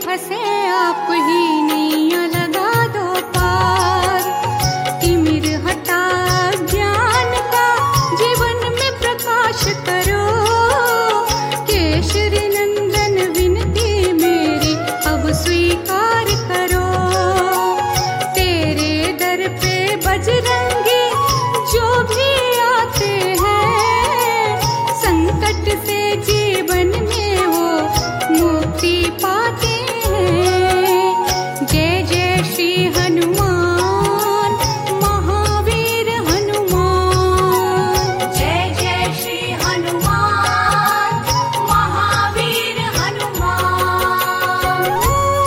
फंसे आप ही नैया लगा दो पार। तिमिर हटा ज्ञान का जीवन में प्रकाश करो। केशरी नंदन विनती मेरी अब स्वीकार करो। तेरे दर पे बजरंगी जो भी आते हैं, संकट से जीवन में वो मुक्ति पाते हैं। जय जय श्री हनुमान महावीर हनुमान। जय जय श्री हनुमान महावीर हनुमान।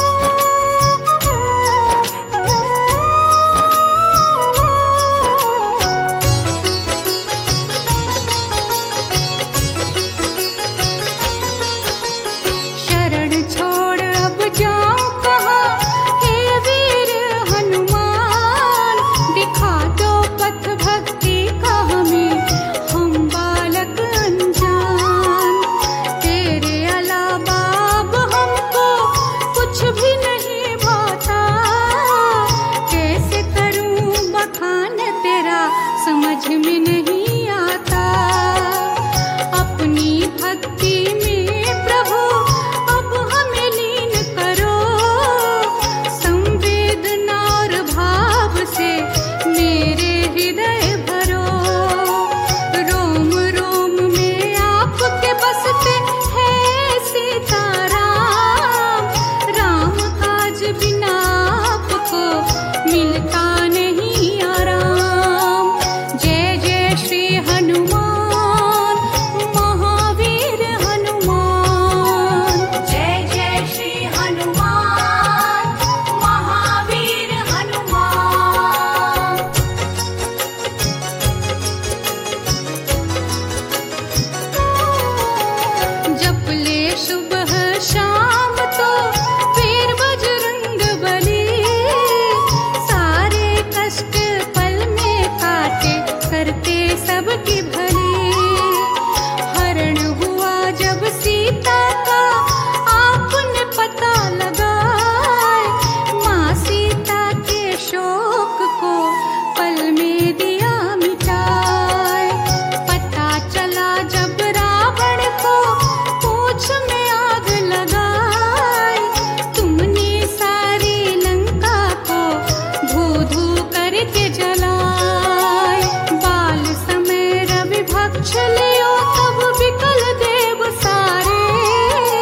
शरण छोड़ अब जाऊं कहाँ, हे वीर हनुमान। दिखा दो पथ भक्ति का हमें, हम बालक अनजान। तेरे अलावा अब हमको कुछ भी नहीं भाता। कैसे करूं बखान तेरा समझ में नहीं आता। अपनी भक्ति में प्रभु अब हमें लीन करो। संवेदना और भाव से मेरे हृदय भरो। रोम रोम में आपके बसते हैं सीताराम। राम काज बिना आपको मिलता नहीं आराम। जय जय श्री हनुमान महावीर हनुमान। जय जय श्री हनुमान महावीर हनुमान। जप ले सुबह शाम तो वीर बजरंग बली। सारे कष्ट पल में काटे करते सबकी भली। हरण हुआ जब सीता का आपने पता लगाए। माँ सीता के शोक को पल में दिया मिटाए। पता चला जब रावण को पूंछ में आग लगाए। तुमने सारी लंका को धू धू करके जलाए। बाल समय रवि भक्ष लियो तब विकल देव सारे।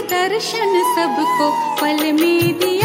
दर्शन सबको पल में दिया।